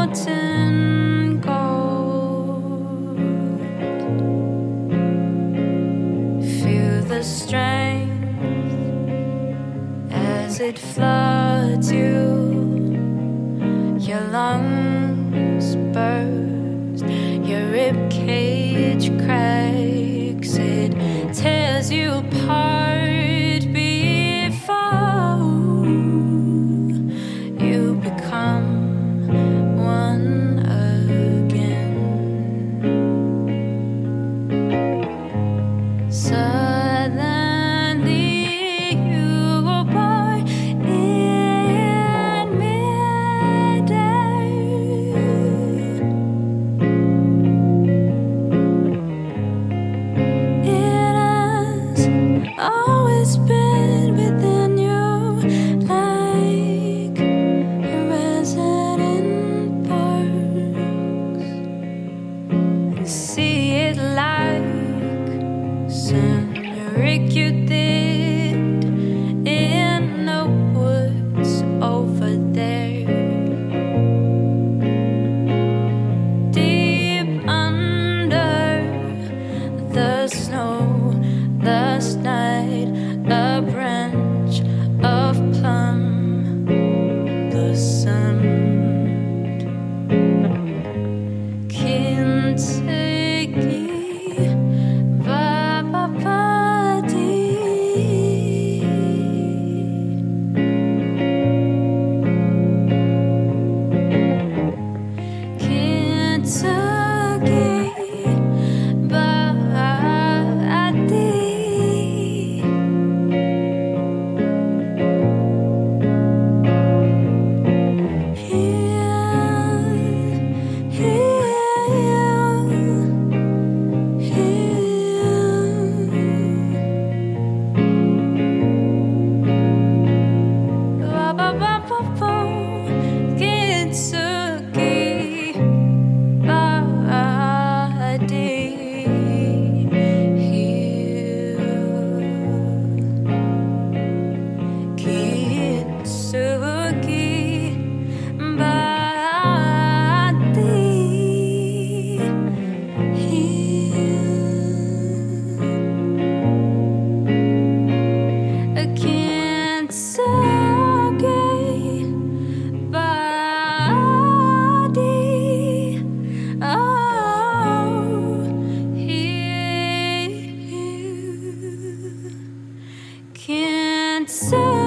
mountain gold. Feel the strength as it floods you. Your lungs burst, your rib cage cracks. It tears you apart before you become one again. Suddenly you were born in midair. It has always been within you, like a resident box. See it like Rick, you did in the woods over there, deep under the snow. Last night, a branch of plum blossomed. Kentucky, can't say